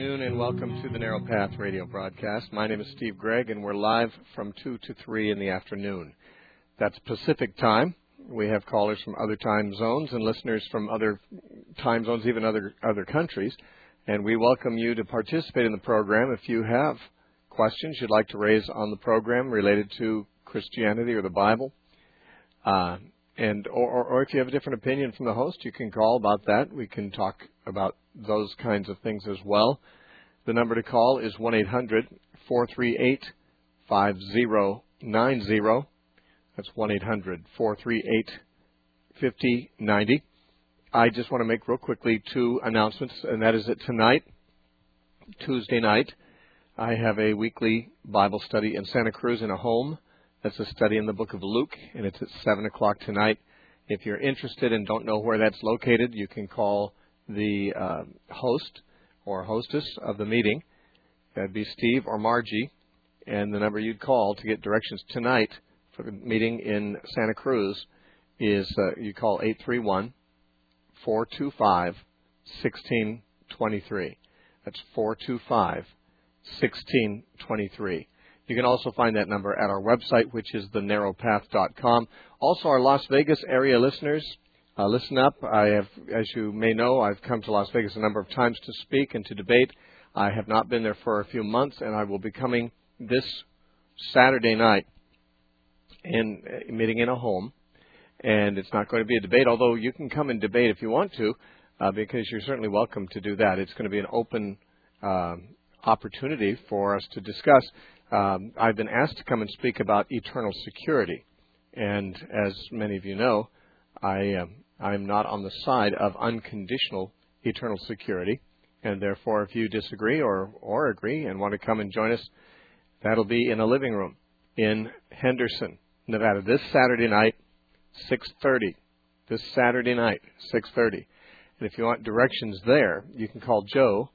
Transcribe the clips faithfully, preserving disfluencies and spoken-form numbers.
afternoon and welcome to the Narrow Path radio broadcast. My name is Steve Gregg and we're live from two to three in the afternoon. That's Pacific time. We have callers from other time zones and listeners from other time zones, even other other countries. And we welcome you to participate in the program. If you have questions you'd like to raise on the program related to Christianity or the Bible, uh, and or, or, or if you have a different opinion from the host, you can call about that. We can talk about those kinds of things as well. The number to call is one eight hundred, four three eight, five zero nine zero. That's one eight hundred, four three eight, five zero nine zero. I just want to make real quickly two announcements, and that is that tonight, Tuesday night, I have a weekly Bible study in Santa Cruz in a home. That's a study in the book of Luke, and it's at seven o'clock tonight. If you're interested and don't know where that's located, you can call the uh, host or hostess of the meeting. That'd be Steve or Margie, and the number you'd call to get directions tonight for the meeting in Santa Cruz is uh, you call eight three one, four two five, one six two three. That's four two five, one six two three. You can also find that number at our website, which is the narrow path dot com. Also, our Las Vegas area listeners, uh, listen up. I have, as you may know, I've come to Las Vegas a number of times to speak and to debate. I have not been there for a few months, and I will be coming this Saturday night and uh, meeting in a home. And it's not going to be a debate, although you can come and debate if you want to, uh, because you're certainly welcome to do that. It's going to be an open uh, opportunity for us to discuss. Um, I've been asked to come and speak about eternal security, and as many of you know, I um, I'm not on the side of unconditional eternal security, and therefore, if you disagree or or agree and want to come and join us, that'll be in a living room in Henderson, Nevada, this Saturday night, six thirty. This Saturday night, six thirty. And if you want directions there, you can call Joe,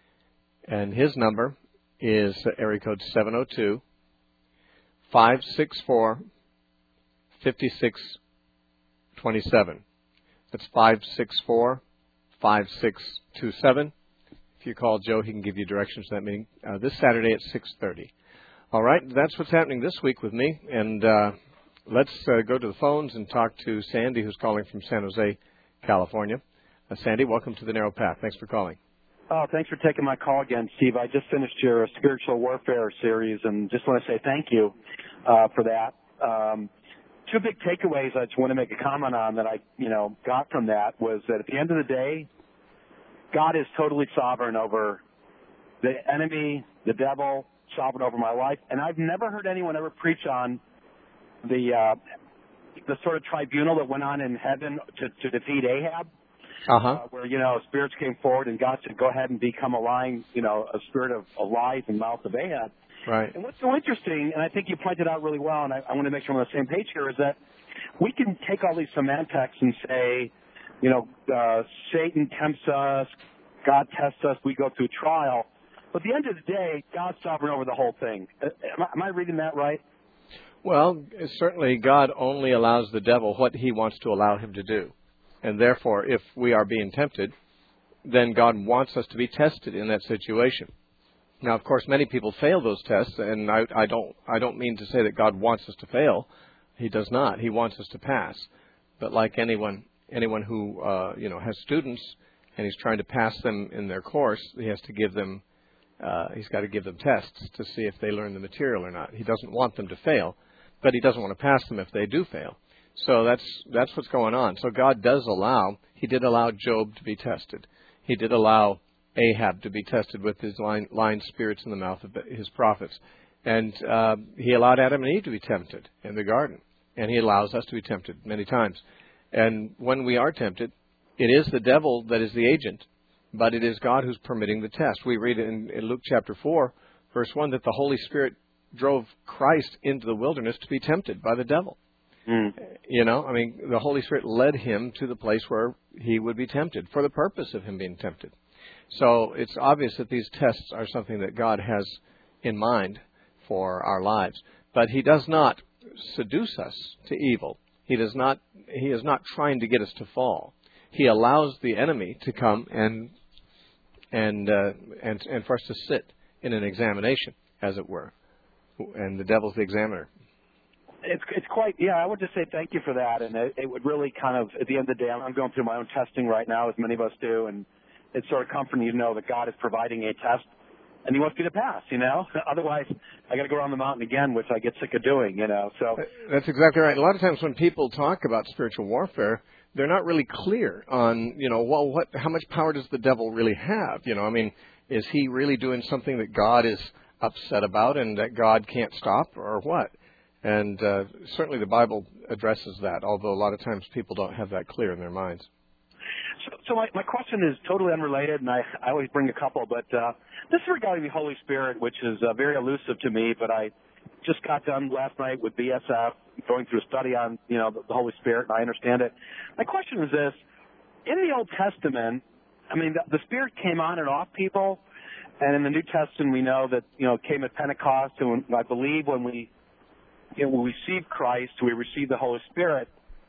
and his number is area code seven oh two, five six four, five six two seven. That's five six four, five six two seven. If you call Joe, he can give you directions to that meeting uh, this Saturday at six thirty. All right, that's what's happening this week with me. And uh, let's uh, go to the phones and talk to Sandy, who's calling from San Jose, California. Uh, Sandy, welcome to the Narrow Path. Thanks for calling. Oh, thanks for taking my call again, Steve. I just finished your spiritual warfare series and just want to say thank you uh, for that. Um, two big takeaways I just want to make a comment on that I, you know, got from that was that at the end of the day, God is totally sovereign over the enemy, the devil, sovereign over my life. And I've never heard anyone ever preach on the uh, the sort of tribunal that went on in heaven to, to defeat Ahab. Uh-huh. Uh, where, you know, spirits came forward and God said, go ahead and become a lying, you know, a spirit of a lie in the mouth of Ahab. Right. And what's so interesting, and I think you pointed out really well, and I, I want to make sure we're on the same page here, is that we can take all these semantics and say, you know, uh, Satan tempts us, God tests us, we go through trial. But at the end of the day, God's sovereign over the whole thing. Uh, am, I, am I reading that right? Well, certainly God only allows the devil what he wants to allow him to do. And therefore, if we are being tempted, then God wants us to be tested in that situation. Now, of course, many people fail those tests, and I, I don't I don't mean to say that God wants us to fail. He does not. He wants us to pass. But like anyone anyone who uh, you know has students and he's trying to pass them in their course, he has to give them uh, he's got to give them tests to see if they learn the material or not. He doesn't want them to fail, but he doesn't want to pass them if they do fail. So that's that's what's going on. So God does allow, he did allow Job to be tested. He did allow Ahab to be tested with his lying, lying spirits in the mouth of his prophets. And uh, he allowed Adam and Eve to be tempted in the garden. And he allows us to be tempted many times. And when we are tempted, it is the devil that is the agent, but it is God who's permitting the test. We read in, in Luke chapter four, verse one, that the Holy Spirit drove Christ into the wilderness to be tempted by the devil. Mm. You know, I mean, the Holy Spirit led him to the place where he would be tempted for the purpose of him being tempted. So it's obvious that these tests are something that God has in mind for our lives. But he does not seduce us to evil. He does not, he is not trying to get us to fall. He allows the enemy to come and and uh, and and for us to sit in an examination, as it were, and the devil's the examiner. It's it's quite yeah. I would just say thank you for that, and it, it would really kind of at the end of the day, I'm going through my own testing right now, as many of us do, and it's sort of comforting to know that God is providing a test, and He wants me to pass. You know, otherwise I got to go around the mountain again, which I get sick of doing. You know, so that's exactly right. A lot of times when people talk about spiritual warfare, they're not really clear on you know well what how much power does the devil really have? You know, I mean, is he really doing something that God is upset about and that God can't stop, or what? And uh, certainly the Bible addresses that, although a lot of times people don't have that clear in their minds. So, so my, my question is totally unrelated, and I, I always bring a couple, but uh, this is regarding the Holy Spirit, which is uh, very elusive to me, but I just got done last night with B S F, going through a study on, you know, the, the Holy Spirit, and I understand it. My question is this. In the Old Testament, I mean, the, the Spirit came on and off people, and in the New Testament we know that, you know, it came at Pentecost, and when, I believe when we You know, when we receive Christ, we receive the Holy Spirit.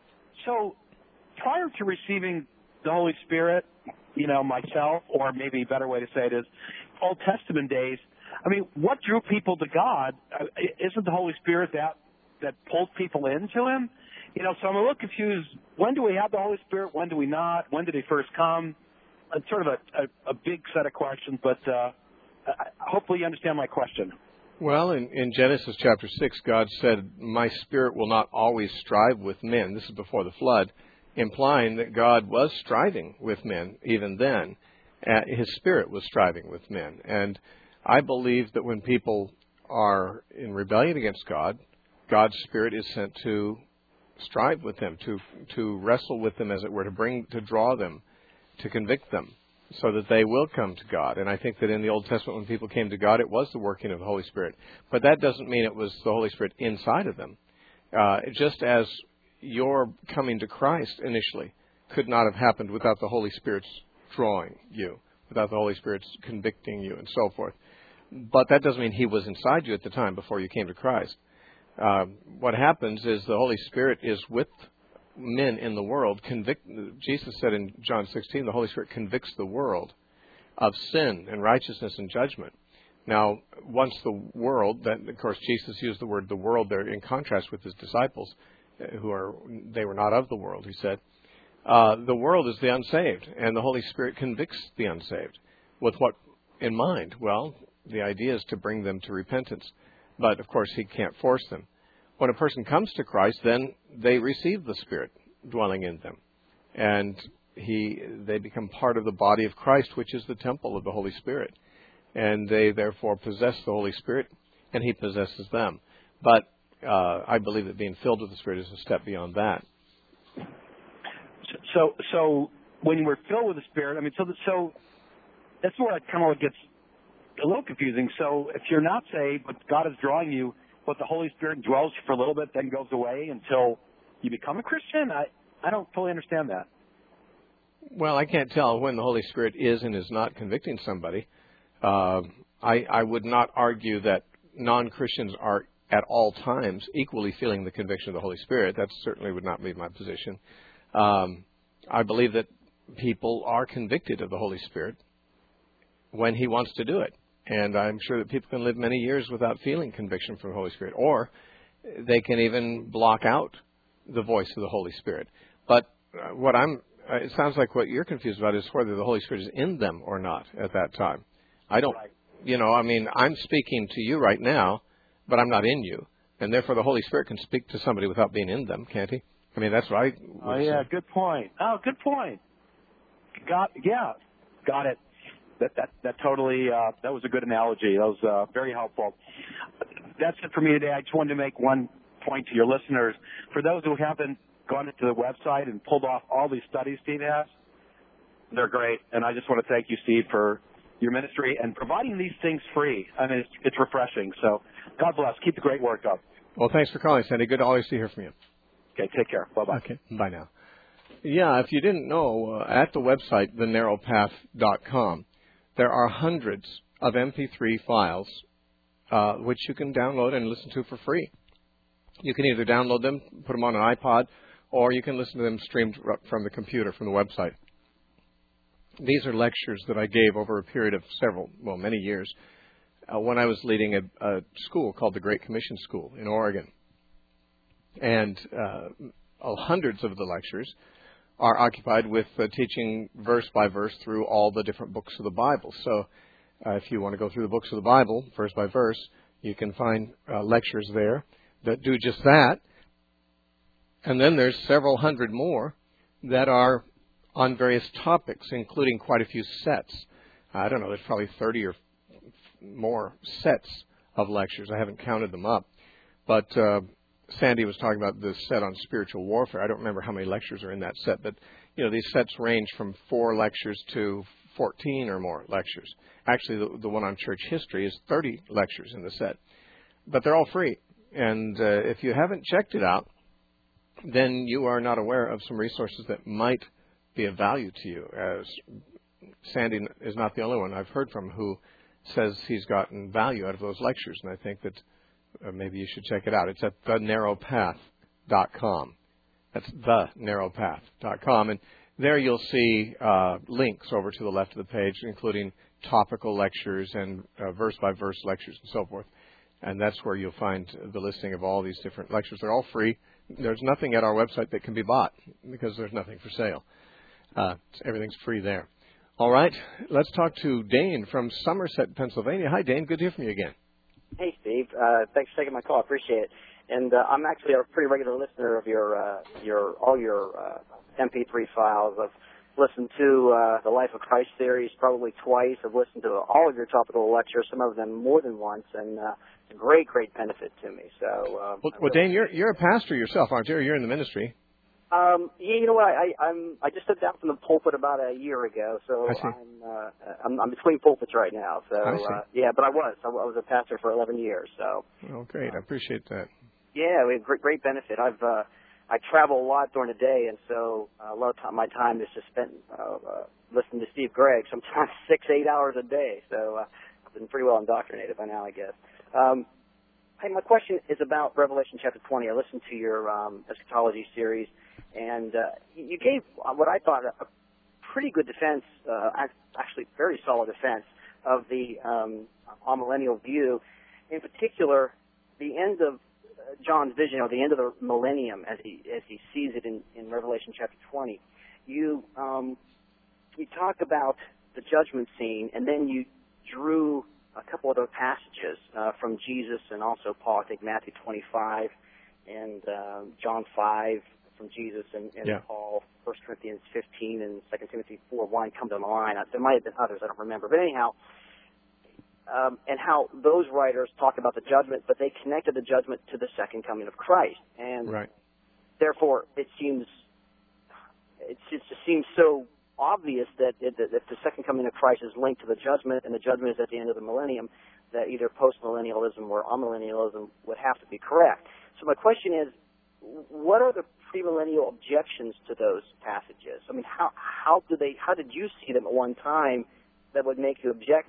So prior to receiving the Holy Spirit, you know, myself, or maybe a better way to say it is Old Testament days, I mean, what drew people to God? Isn't the Holy Spirit that, that pulled people into Him? You know, so I'm a little confused. When do we have the Holy Spirit? When do we not? When did He first come? It's sort of a, a, a big set of questions, but uh, hopefully you understand my question. Well, in, in Genesis chapter six, God said, my spirit will not always strive with men. This is before the flood, implying that God was striving with men even then. Uh, his spirit was striving with men. And I believe that when people are in rebellion against God, God's spirit is sent to strive with them, to, to wrestle with them, as it were, to bring, to draw them, to convict them, so that they will come to God. And I think that in the Old Testament, when people came to God, it was the working of the Holy Spirit. But that doesn't mean it was the Holy Spirit inside of them. Uh, just as your coming to Christ initially could not have happened without the Holy Spirit's drawing you, without the Holy Spirit's convicting you, and so forth. But that doesn't mean He was inside you at the time before you came to Christ. Uh, what happens is the Holy Spirit is with men in the world. Convict, Jesus said in John sixteen, the Holy Spirit convicts the world of sin and righteousness and judgment. Now, once the world, that of course Jesus used the word the world there in contrast with His disciples, who are, they were not of the world, He said. Uh, the world is the unsaved, and the Holy Spirit convicts the unsaved. With what in mind? Well, the idea is to bring them to repentance. But, of course, He can't force them. When a person comes to Christ, then they receive the Spirit dwelling in them. And he, they become part of the body of Christ, which is the temple of the Holy Spirit. And they, therefore, possess the Holy Spirit, and He possesses them. But uh, I believe that being filled with the Spirit is a step beyond that. So, so when we're filled with the Spirit, I mean, so, so that's where it kind of gets a little confusing. So if you're not saved, but God is drawing you, but the Holy Spirit dwells for a little bit, then goes away until you become a Christian? I, I don't fully understand that. Well, I can't tell when the Holy Spirit is and is not convicting somebody. Uh, I, I would not argue that non-Christians are at all times equally feeling the conviction of the Holy Spirit. That certainly would not be my position. Um, I believe that people are convicted of the Holy Spirit when He wants to do it. And I'm sure that people can live many years without feeling conviction from the Holy Spirit. Or they can even block out the voice of the Holy Spirit. But uh, what I'm, uh, it sounds like what you're confused about is whether the Holy Spirit is in them or not at that time. I don't, right. you know, I mean, I'm speaking to you right now, but I'm not in you. And therefore the Holy Spirit can speak to somebody without being in them, can't He? I mean, that's right. Oh, yeah, good point. Oh, good point. Got, yeah, got it. That that that totally uh, that was a good analogy. That was uh, very helpful. That's it for me today. I just wanted to make one point to your listeners. For those who haven't gone into the website and pulled off all these studies Steve has, they're great. And I just want to thank you, Steve, for your ministry and providing these things free. I mean, it's, it's refreshing. So God bless. Keep the great work up. Well, thanks for calling, Sandy. Good to always to hear from you. Okay, take care. Bye-bye. Okay, bye now. Yeah, if you didn't know, uh, at the website, the narrow path dot com, there are hundreds of M P three files uh, which you can download and listen to for free. You can either download them, put them on an iPod, or you can listen to them streamed from the computer, from the website. These are lectures that I gave over a period of several, well, many years, uh, when I was leading a, a school called the Great Commission School in Oregon. And uh, hundreds of the lectures are occupied with uh, teaching verse by verse through all the different books of the Bible. So uh, if you want to go through the books of the Bible, verse by verse, you can find uh, lectures there that do just that. And then there's several hundred more that are on various topics, including quite a few sets. I don't know, there's probably thirty or more sets of lectures. I haven't counted them up. But uh, Sandy was talking about this set on spiritual warfare. I don't remember how many lectures are in that set, but you know, these sets range from four lectures to fourteen or more lectures. Actually, the, the one on church history is thirty lectures in the set. But they're all free. And uh, if you haven't checked it out, then you are not aware of some resources that might be of value to you. As Sandy is not the only one I've heard from who says he's gotten value out of those lectures, and I think that uh, maybe you should check it out. It's at the narrow path dot com. That's the narrow path dot com, and there you'll see uh, links over to the left of the page, including topical lectures and uh, verse-by-verse lectures and so forth. And that's where you'll find the listing of all these different lectures. They're all free. There's nothing at our website that can be bought because there's nothing for sale. Uh, everything's free there. All right, let's talk to Dane from Somerset, Pennsylvania. Hi, Dane. Good to hear from you again. Hey, Steve. Uh, thanks for taking my call. I appreciate it. And uh, I'm actually a pretty regular listener of your uh, your all your uh, M P three files. I've listened to uh, the Life of Christ series probably twice. I've listened to all of your topical lectures, some of them more than once, and uh, it's a great, great benefit to me. So, uh, well, well Dane, you're you're a pastor yourself, aren't you? You're in the ministry. Um, yeah, you know what? I, I'm I just stepped down from the pulpit about a year ago, so I see. I'm, uh, I'm I'm between pulpits right now. So I see. Uh, yeah, but I was I was a pastor for eleven years. So oh, great! I appreciate that. Yeah, we have great great benefit. I've uh, I travel a lot during the day, and so uh, a lot of time, my time is just spent uh, uh, listening to Steve Gregg. Sometimes six eight hours a day. So uh, I've been pretty well indoctrinated by now, I guess. Um, hey, my question is about Revelation chapter twenty. I listened to your um, eschatology series. And uh, you gave what I thought a pretty good defense, uh, actually very solid defense of the um, amillennial view. In particular, the end of John's vision, or the end of the millennium, as he as he sees it in, in Revelation chapter twenty. You um, you talk about the judgment scene, and then you drew a couple of other passages uh, from Jesus and also Paul. I think Matthew twenty-five and uh, John five. From Jesus and, and yeah. Paul, First Corinthians fifteen and Second Timothy four one come to mind. There might have been others, I don't remember. But anyhow, um, and how those writers talk about the judgment, but they connected the judgment to the second coming of Christ. And right. therefore, it seems it just seems so obvious that, it, that if the second coming of Christ is linked to the judgment, and the judgment is at the end of the millennium, that either postmillennialism or amillennialism would have to be correct. So my question is, what are the premillennial objections to those passages? I mean, how how do they? How did you see them at one time that would make you object?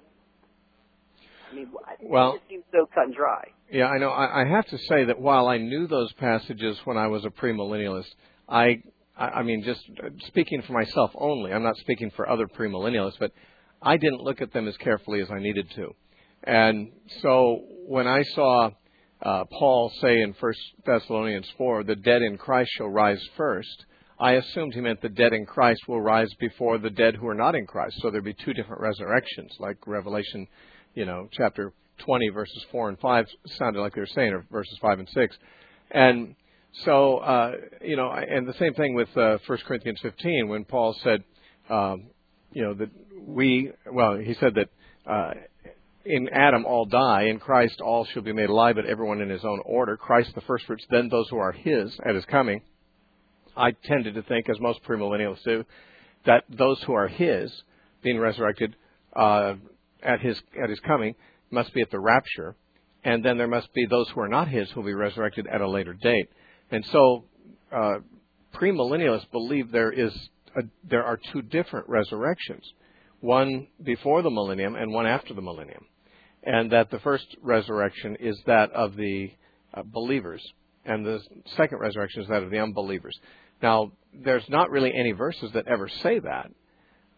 I mean, well, it seems so cut and dry. Yeah, I know. I, I have to say that while I knew those passages when I was a premillennialist, I, I, I mean, just speaking for myself only, I'm not speaking for other premillennialists, but I didn't look at them as carefully as I needed to. And so when I saw Uh, Paul say in First Thessalonians four, the dead in Christ shall rise first, I assumed he meant the dead in Christ will rise before the dead who are not in Christ. So there'd be two different resurrections, like Revelation, you know, chapter twenty, verses four and five sounded like they were saying, or verses five and six. And so, uh, you know, and the same thing with uh, First Corinthians fifteen, when Paul said, um, you know, that we, well, he said that uh, in Adam all die, in Christ all shall be made alive, but everyone in his own order. Christ the first fruits, then those who are his at his coming. I tended to think, as most premillennialists do, that those who are his, being resurrected uh, at his at his coming, must be at the rapture, and then there must be those who are not his who will be resurrected at a later date. And so, uh, premillennialists believe there is a, there are two different resurrections, one before the millennium and one after the millennium. And that the first resurrection is that of the uh, believers, and the second resurrection is that of the unbelievers. Now, there's not really any verses that ever say that,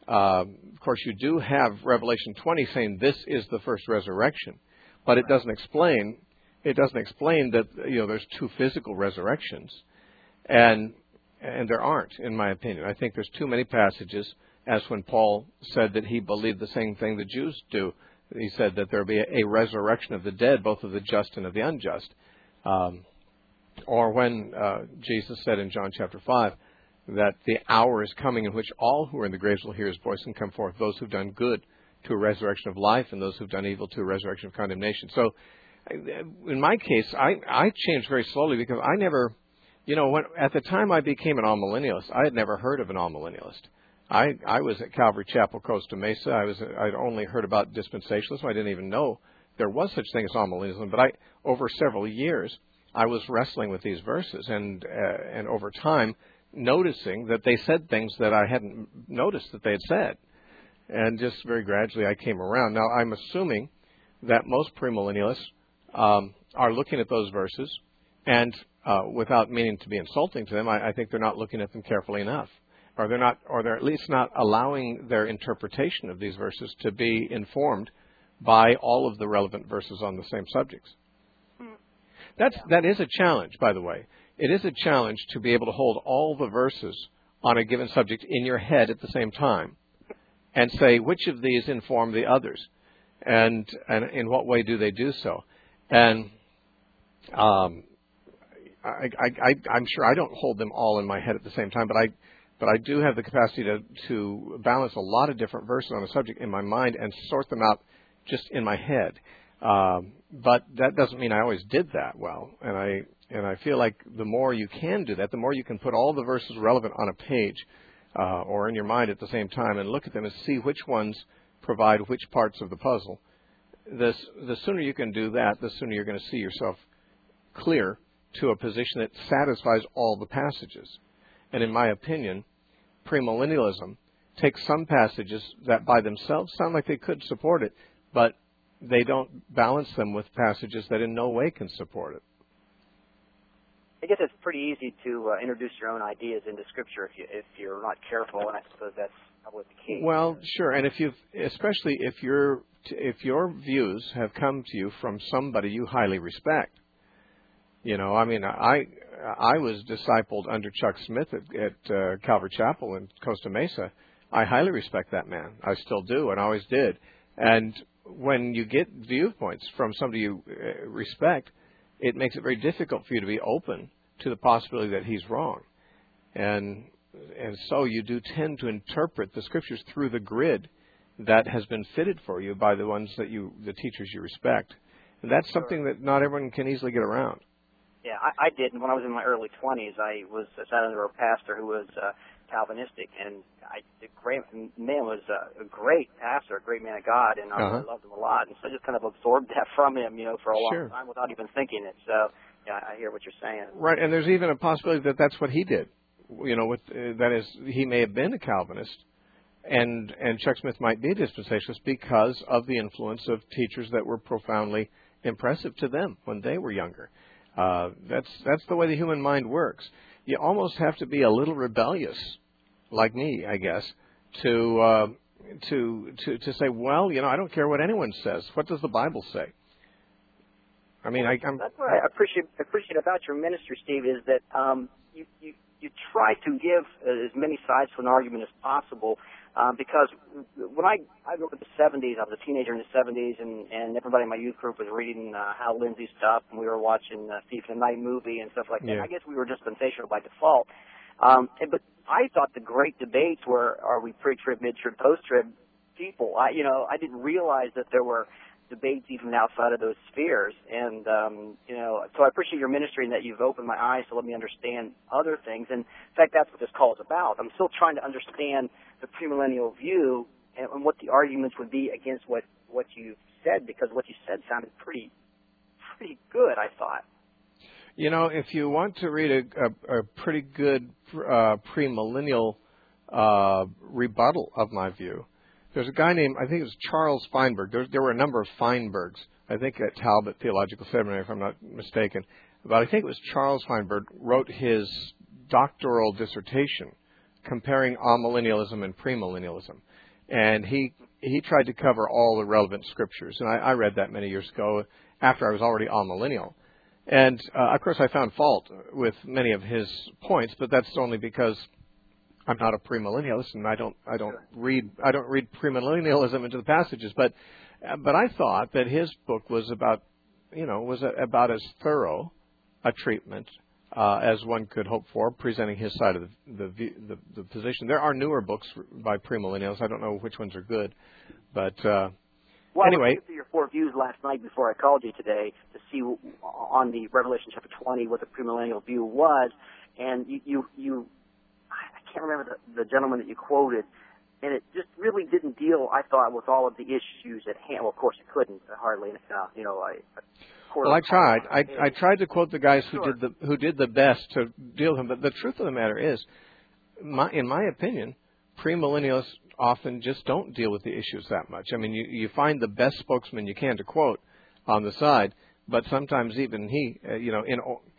Uh, of course, you do have Revelation twenty saying this is the first resurrection, but it doesn't explain it doesn't explain that you know there's two physical resurrections, and and there aren't, in my opinion. I think there's too many passages, as when Paul said that he believed the same thing the Jews do. He said that there will be a, a resurrection of the dead, both of the just and of the unjust. Um, or when uh, Jesus said in John chapter five that the hour is coming in which all who are in the graves will hear his voice and come forth, those who've done good to a resurrection of life and those who've done evil to a resurrection of condemnation. So in my case, I, I changed very slowly because I never, you know, when, at the time I became an all-millennialist, I had never heard of an all-millennialist. I, I was at Calvary Chapel, Costa Mesa. I was I'd only heard about dispensationalism. I didn't even know there was such thing as all-millennialism. But I, over several years, I was wrestling with these verses, and uh, and over time, noticing that they said things that I hadn't noticed that they had said. And just very gradually I came around. Now, I'm assuming that most premillennialists um, are looking at those verses, and uh, without meaning to be insulting to them, I, I think they're not looking at them carefully enough. Or they're not, or they're at least not allowing their interpretation of these verses to be informed by all of the relevant verses on the same subjects. That's, that is a challenge, by the way. It is a challenge to be able to hold all the verses on a given subject in your head at the same time and say which of these inform the others and, and in what way do they do so. And um, I, I, I, I'm sure I don't hold them all in my head at the same time, but I But I do have the capacity to, to balance a lot of different verses on a subject in my mind and sort them out just in my head. Um, but that doesn't mean I always did that well. And I and I feel like the more you can do that, the more you can put all the verses relevant on a page uh, or in your mind at the same time and look at them and see which ones provide which parts of the puzzle. The, the sooner you can do that, the sooner you're going to see yourself clear to a position that satisfies all the passages. And in my opinion, premillennialism takes some passages that by themselves sound like they could support it, but they don't balance them with passages that in no way can support it. I guess it's pretty easy to uh, introduce your own ideas into Scripture if you if you're not careful, and I suppose that's probably the key. Well, sure, and if you, especially if your if your views have come to you from somebody you highly respect. You know, I mean, I I was discipled under Chuck Smith at, at uh, Calvary Chapel in Costa Mesa. I highly respect that man. I still do, and always did. And when you get viewpoints from somebody you uh, respect, it makes it very difficult for you to be open to the possibility that he's wrong. And and so you do tend to interpret the Scriptures through the grid that has been fitted for you by the ones that you, the teachers you respect. And that's something that not everyone can easily get around. Yeah, I, I did. When I was in my early twenties, I was sat under a pastor who was uh, Calvinistic, and I, the great man was uh, a great pastor, a great man of God, and I, uh-huh. I loved him a lot. And so I just kind of absorbed that from him, you know, for a long sure. time without even thinking it. So, yeah, I hear what you're saying. Right, and there's even a possibility that that's what he did. You know, with uh, that is, he may have been a Calvinist, and and Chuck Smith might be a dispensationalist because of the influence of teachers that were profoundly impressive to them when they were younger. Uh, that's that's the way the human mind works. You almost have to be a little rebellious, like me, I guess, to uh, to to to say, well, you know, I don't care what anyone says. What does the Bible say? I mean, I, I'm. That's what I appreciate appreciate about your ministry, Steve, is that um, you you you try to give as many sides to an argument as possible. Um, because when I, I grew up in the seventies, I was a teenager in the seventies, and, and everybody in my youth group was reading uh, Hal Lindsey stuff, and we were watching uh, Thief in the Night movie and stuff like that. Yeah. I guess we were dispensational by default. Um, and, but I thought the great debates were, are we pre-trib, mid-trib, post-trib people? I, you know, I didn't realize that there were debates even outside of those spheres. And, um, you know, so I appreciate your ministry and that you've opened my eyes to let me understand other things. And, in fact, that's what this call is about. I'm still trying to understand the premillennial view and, and what the arguments would be against what, what you said, because what you said sounded pretty pretty good, I thought. You know, if you want to read a, a, a pretty good uh, premillennial uh, rebuttal of my view, there's a guy named, I think it was Charles Feinberg. There, there were a number of Feinbergs, I think at Talbot Theological Seminary, if I'm not mistaken. But I think it was Charles Feinberg wrote his doctoral dissertation comparing amillennialism and premillennialism. and he he tried to cover all the relevant scriptures. And I, I read that many years ago after I was already amillennial. And, uh, of course, I found fault with many of his points, but that's only because I'm not a premillennialist, and I don't I don't read I don't read premillennialism into the passages. But but I thought that his book was about you know was a, about as thorough a treatment uh, as one could hope for, presenting his side of the the, the the position. There are newer books by premillennials. I don't know which ones are good, but. Uh, Well, anyway, I was looking through your four views last night before I called you today to see on the Revelation chapter twenty what the premillennial view was, and you, you, you I can't remember the, the gentleman that you quoted, and it just really didn't deal, I thought, with all of the issues at hand. Well, of course, it couldn't hardly, uh, you know. I, well, I tried. I, I tried to quote the guys who sure. did the who did the best to deal with him, but the truth of the matter is, my, in my opinion, premillennialists often just don't deal with the issues that much. I mean, you, you find the best spokesman you can to quote on the side, but sometimes even he, uh, you know, in,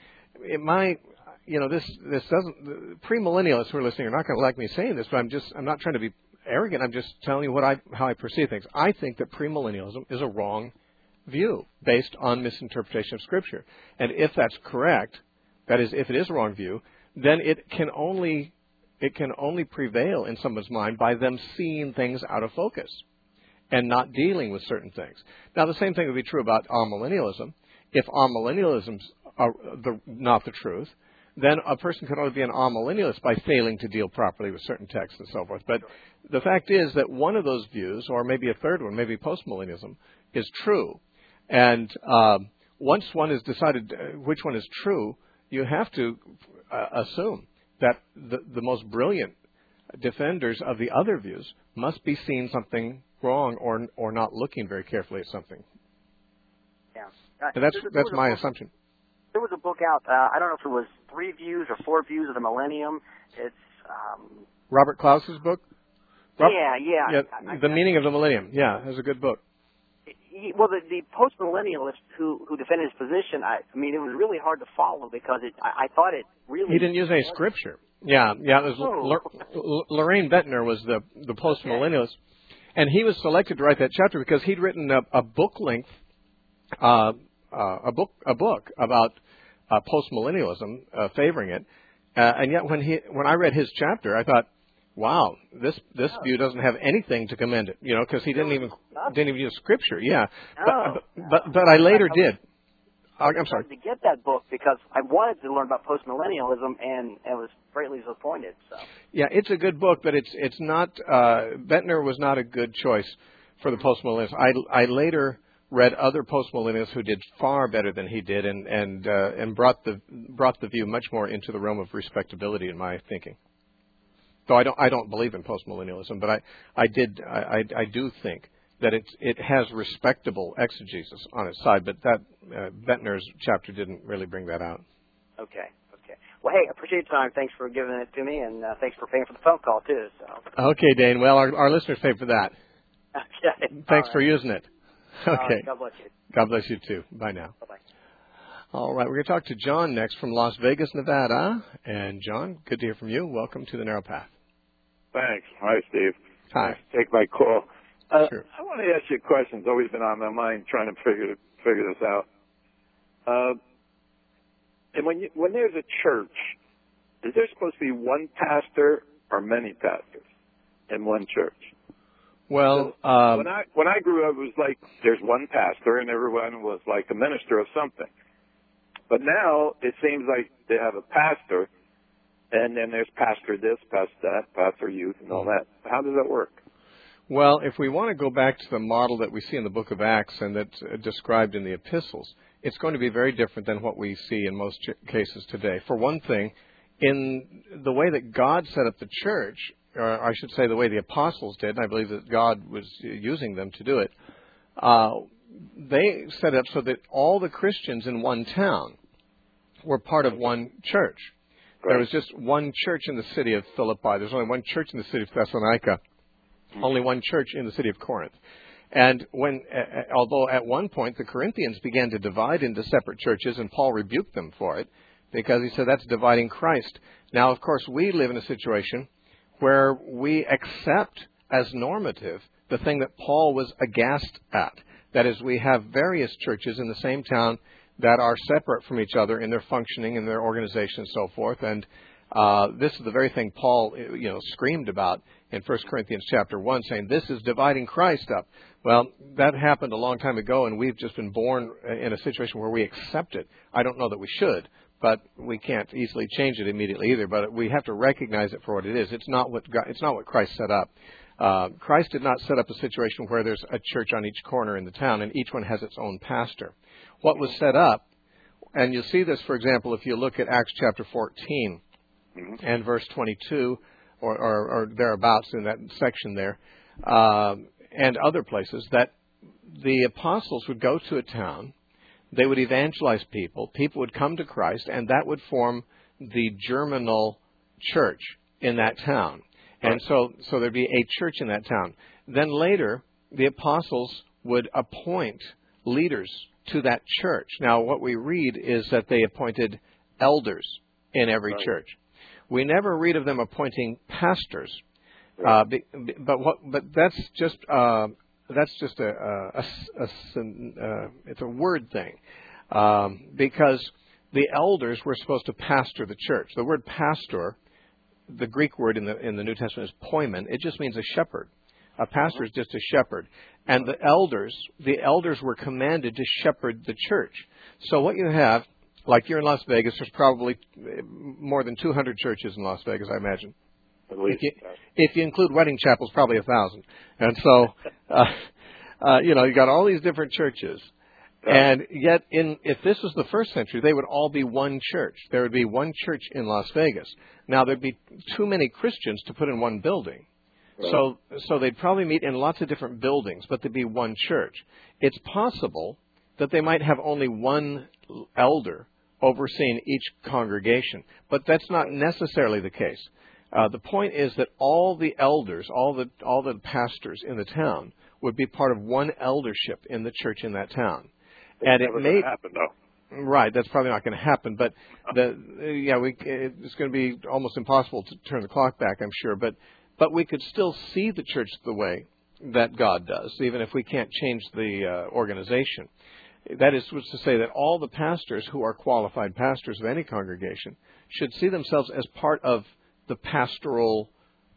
in my, you know, this this doesn't. Premillennialists who are listening are not going to like me saying this, but I'm just I'm not trying to be arrogant. I'm just telling you what I how I perceive things. I think that premillennialism is a wrong view based on misinterpretation of Scripture, and if that's correct, that is, if it is a wrong view, then it can only It can only prevail in someone's mind by them seeing things out of focus and not dealing with certain things. Now, the same thing would be true about amillennialism. If amillennialism's are the, not the truth, then a person can only be an amillennialist by failing to deal properly with certain texts and so forth. But the fact is that one of those views, or maybe a third one, maybe postmillennialism, is true. And um, once one has decided which one is true, you have to uh, assume that the, the most brilliant defenders of the other views must be seeing something wrong or or not looking very carefully at something. Yeah, uh, and that's that's my book, assumption. There was a book out. Uh, I don't know if it was three views or four views of the millennium. It's um, Robert Klaus's book. Rob, yeah, yeah. yeah I, I, the I, Meaning of the Millennium. Yeah, it was a good book. He, well, the, the post-millennialist who, who defended his position, I, I mean, it was really hard to follow because it, I, I thought it really... He didn't use any scripture. Yeah, yeah. It was oh. L- Lorraine Bettner was the, the post-millennialist, okay. And he was selected to write that chapter because he'd written a, a book-length, uh, uh, a book a book about uh, post-millennialism, uh, favoring it, uh, and yet when he when I read his chapter, I thought, wow, this this oh. view doesn't have anything to commend it, you know, because he didn't even didn't even use scripture. Yeah, no. but, but but but I later I, did. I, I'm sorry to get that book because I wanted to learn about postmillennialism and I was greatly disappointed. So yeah, it's a good book, but it's it's not. Uh, Bettner was not a good choice for the postmillennialists. I I later read other postmillennialists who did far better than he did, and and uh, and brought the brought the view much more into the realm of respectability in my thinking. Though I don't, I don't believe in postmillennialism, but I, I did, I, I, I do think that it, it has respectable exegesis on its side. But that uh, Bettner's chapter didn't really bring that out. Okay, okay. Well, hey, I appreciate your time. Thanks for giving it to me, and uh, thanks for paying for the phone call too. So. Okay, Dane. Well, our, our listeners pay for that. Okay. Thanks right. for using it. Okay. Right. God bless you. God bless you too. Bye now. Bye bye. All right, we're going to talk to John next from Las Vegas, Nevada. And John, good to hear from you. Welcome to the Narrow Path. Thanks. Hi, Steve. Hi. Take my call. Uh, sure. I want to ask you a question. It's always been on my mind trying to figure figure this out. Uh, and when you, when there's a church, is there supposed to be one pastor or many pastors in one church? Well, so um, when I when I grew up, it was like there's one pastor and everyone was like a minister of something. But now it seems like they have a pastor. And then there's pastor this, pastor that, pastor youth, and all that. How does that work? Well, if we want to go back to the model that we see in the book of Acts and that's uh, described in the epistles, it's going to be very different than what we see in most ch- cases today. For one thing, in the way that God set up the church, or I should say the way the apostles did, and I believe that God was using them to do it, uh, they set it up so that all the Christians in one town were part of one church. There was just one church in the city of Philippi. There's only one church in the city of Thessalonica. Only one church in the city of Corinth. And when, uh, although at one point the Corinthians began to divide into separate churches, and Paul rebuked them for it, because he said that's dividing Christ. Now, of course, we live in a situation where we accept as normative the thing that Paul was aghast at. That is, we have various churches in the same town that are separate from each other in their functioning and their organization and so forth. And uh, this is the very thing Paul, you know, screamed about in First Corinthians chapter one, saying this is dividing Christ up. Well, that happened a long time ago, and we've just been born in a situation where we accept it. I don't know that we should, but we can't easily change it immediately either. But we have to recognize it for what it is. It's not what God, it's not what Christ set up. Uh, Christ did not set up a situation where there's a church on each corner in the town, and each one has its own pastor. What was set up, and you'll see this, for example, if you look at Acts chapter fourteen mm-hmm. and verse twenty-two, or, or, or thereabouts in that section there, uh, and other places, that the apostles would go to a town, they would evangelize people, people would come to Christ, and that would form the germinal church in that town. And so, so there'd be a church in that town. Then later, the apostles would appoint leaders to that church. Now, what we read is that they appointed elders in every right. church. We never read of them appointing pastors, right. uh, but what? But that's just uh, that's just a, a, a, a uh, it's a word thing, um, because the elders were supposed to pastor the church. The word pastor, the Greek word in the in the New Testament is poimen. It just means a shepherd. A pastor is just a shepherd. And the elders, the elders were commanded to shepherd the church. So what you have, like you're in Las Vegas, there's probably more than two hundred churches in Las Vegas, I imagine. At least. If you, if you include wedding chapels, probably a thousand. And so, uh, uh, you know, you got all these different churches. And yet, in if this was the first century, they would all be one church. There would be one church in Las Vegas. Now, there'd be too many Christians to put in one building. Right. So so they'd probably meet in lots of different buildings, but there'd be one church. It's possible that they might have only one elder overseeing each congregation, but that's not necessarily the case. Uh, the point is that all the elders, all the all the pastors in the town would be part of one eldership in the church in that town. It's and never it may happen, though. Right, that's probably not going to happen. But the yeah, we it's going to be almost impossible to turn the clock back, I'm sure. But but we could still see the church the way that God does, even if we can't change the uh, organization. That is to say that all the pastors who are qualified pastors of any congregation should see themselves as part of the pastoral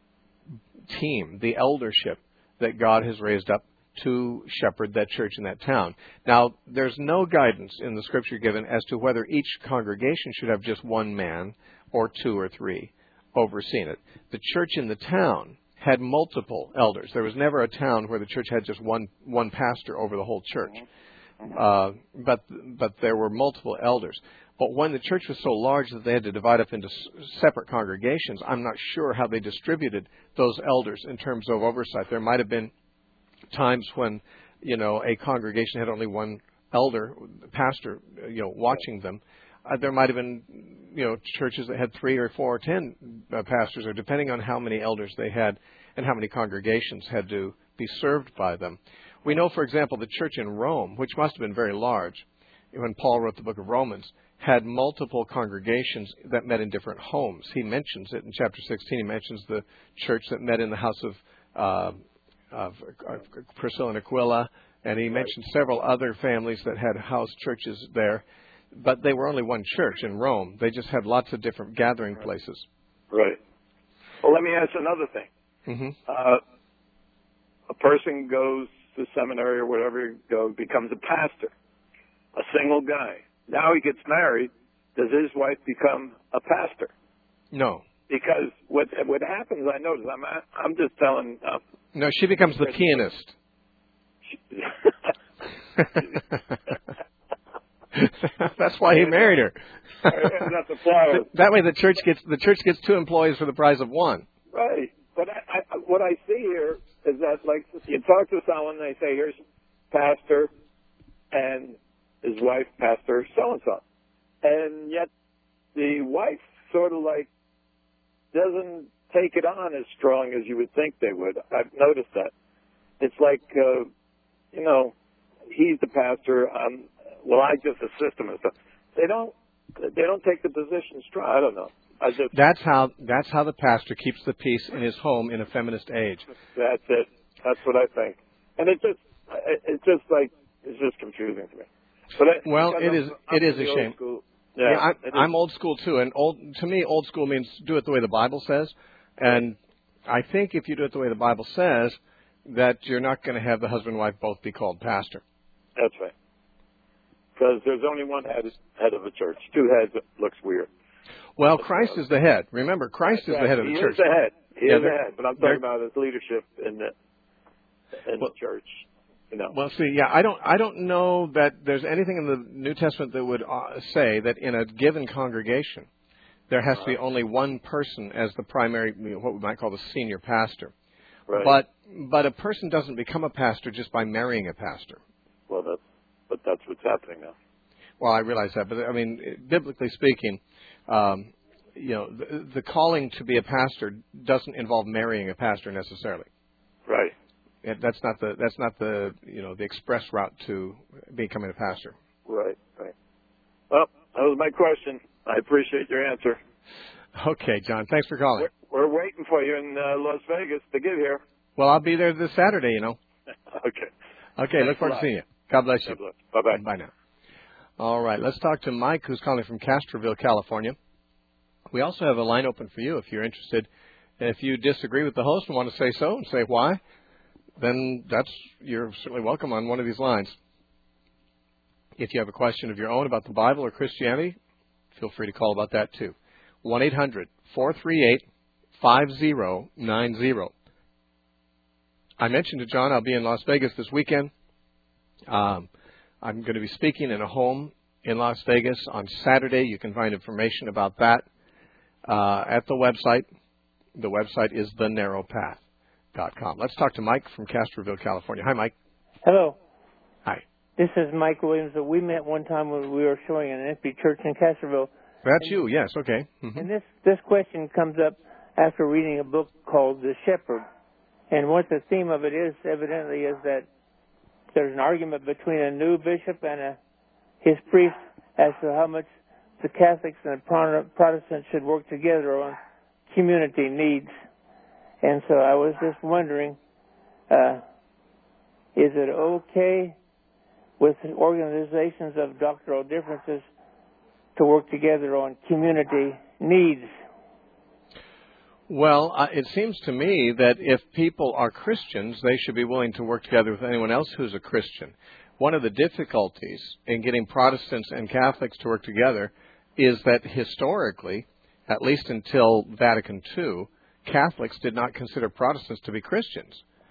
team, the eldership that God has raised up to shepherd that church in that town. Now, there's no guidance in the Scripture given as to whether each congregation should have just one man or two or three overseeing it. The church in the town had multiple elders. There was never a town where the church had just one one pastor over the whole church. Uh, but but there were multiple elders. But when the church was so large that they had to divide up into s- separate congregations, I'm not sure how they distributed those elders in terms of oversight. There might have been times when, you know, a congregation had only one elder, pastor, you know, watching them. Uh, there might have been, you know, churches that had three or four or ten uh, pastors, or depending on how many elders they had and how many congregations had to be served by them. We know, for example, the church in Rome, which must have been very large when Paul wrote the book of Romans, had multiple congregations that met in different homes. He mentions it in chapter sixteen. He mentions the church that met in the house of, uh, of Priscilla and Aquila, and he mentioned several other families that had house churches there. But they were only one church in Rome. They just had lots of different gathering places. Right. Well, let me ask another thing. Mm-hmm. Uh, a person goes to seminary or whatever, go becomes a pastor, a single guy. Now he gets married. Does his wife become a pastor? No. Because what what happens, I notice, I'm I'm just telling. Uh, no, she becomes the pianist. That's why he married her. That's a flower. That way, the church gets the church gets two employees for the price of one. Right. But I, I, what I see here is that, like, you talk to someone, they say, "Here's pastor," and his wife, pastor so and so, and yet the wife sort of like doesn't take it on as strong as you would think they would. I've noticed that. It's like, uh, you know, he's the pastor. Um, well, I just assist him and stuff. They don't. They don't take the position strong. I don't know. I just, That's how that's how the pastor keeps the peace in his home in a feminist age. That's it. That's what I think. And it just, it, it's just like, it's just confusing to me. But I, Well, it I'm, is I'm it is a the old shame. school. Yeah, Yeah, I'm, it is. I'm old school too, and old to me, old school means do it the way the Bible says. And I think if you do it the way the Bible says, that you're not going to have the husband and wife both be called pastor. That's right. Because there's only one head, head of a church. Two heads looks weird. Well, Christ is the head. Remember, Christ is Yeah, the head of he the church. He is the head. He Yeah, is the they're- head. But I'm they're- talking about his leadership in the in Well- the church. You know. Well, see, yeah, I don't, I don't know that there's anything in the New Testament that would uh, say that in a given congregation there has to be only one person as the primary, you know, what we might call the senior pastor. Right. But, but a person doesn't become a pastor just by marrying a pastor. Well, that's but that's what's happening now. Well, I realize that, but I mean, biblically speaking, um, you know, the, the calling to be a pastor doesn't involve marrying a pastor necessarily. Right. It, that's not the that's not the you know the express route to becoming a pastor. Right. Right. Well, that was my question. I appreciate your answer. Okay, John, thanks for calling. We're, we're waiting for you in uh, Las Vegas to get here. Well, I'll be there this Saturday, you know. Okay. Okay, Thanks look forward a to seeing you. God bless you. God bless. Bye-bye. Bye now. All right, let's talk to Mike, who's calling from Castroville, California. We also have a line open for you if you're interested. If you disagree with the host and want to say so and say why, then that's you're certainly welcome on one of these lines. If you have a question of your own about the Bible or Christianity, feel free to call about that too. one eight hundred four three eight five zero nine zero. I mentioned to John I'll be in Las Vegas this weekend. Um, I'm going to be speaking in a home in Las Vegas on Saturday. You can find information about that uh, at the website. The website is the narrow path dot com. Let's talk to Mike from Castroville, California. Hi, Mike. Hello. Hi. This is Mike Williams. We met one time when we were showing an empty church in Castroville. That's you, yes, okay. Mm-hmm. And this, this question comes up after reading a book called The Shepherd. And what the theme of it is, evidently, is that there's an argument between a new bishop and a, his priest as to how much the Catholics and the Protestants should work together on community needs. And so I was just wondering, uh, is it okay with organizations of doctrinal differences to work together on community needs? Well, uh, it seems to me that if people are Christians, they should be willing to work together with anyone else who's a Christian. One of the difficulties in getting Protestants and Catholics to work together is that historically, at least until Vatican Two, Catholics did not consider Protestants to be Christians.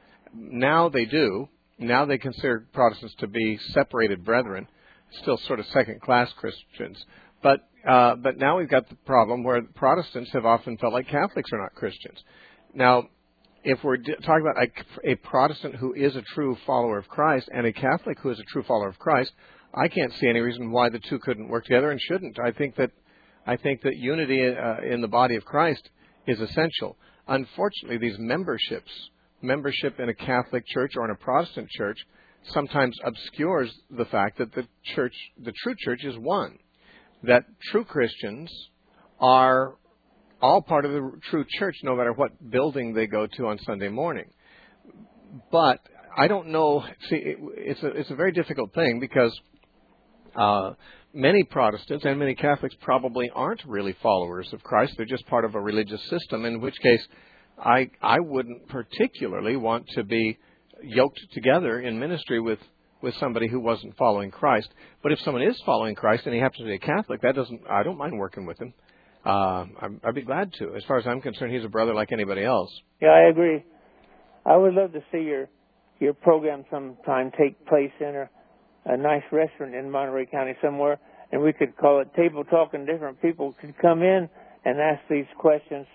Now they do. Now they consider Protestants to be separated brethren, still sort of second-class Christians. But uh, but now we've got the problem where Protestants have often felt like Catholics are not Christians. Now, if we're d- talking about a, a Protestant who is a true follower of Christ and a Catholic who is a true follower of Christ, I can't see any reason why the two couldn't work together and shouldn't. I think that I think that unity uh, in the body of Christ is essential. Unfortunately, these memberships, membership in a Catholic church or in a Protestant church, sometimes obscures the fact that the church, the true church, is one. That true Christians are all part of the true church, no matter what building they go to on Sunday morning. But I don't know. See, it, it's a it's a very difficult thing because uh, many Protestants and many Catholics probably aren't really followers of Christ. They're just part of a religious system. In which case, I I wouldn't particularly want to be yoked together in ministry with. with somebody who wasn't following Christ. But if someone is following Christ and he happens to be a Catholic, that doesn't, I don't mind working with him. Uh, I'd be glad to. As far as I'm concerned, he's a brother like anybody else. Yeah, I agree. I would love to see your your program sometime take place in a, a nice restaurant in Monterey County somewhere, and we could call it Table Talk, and different people could come in and ask these questions.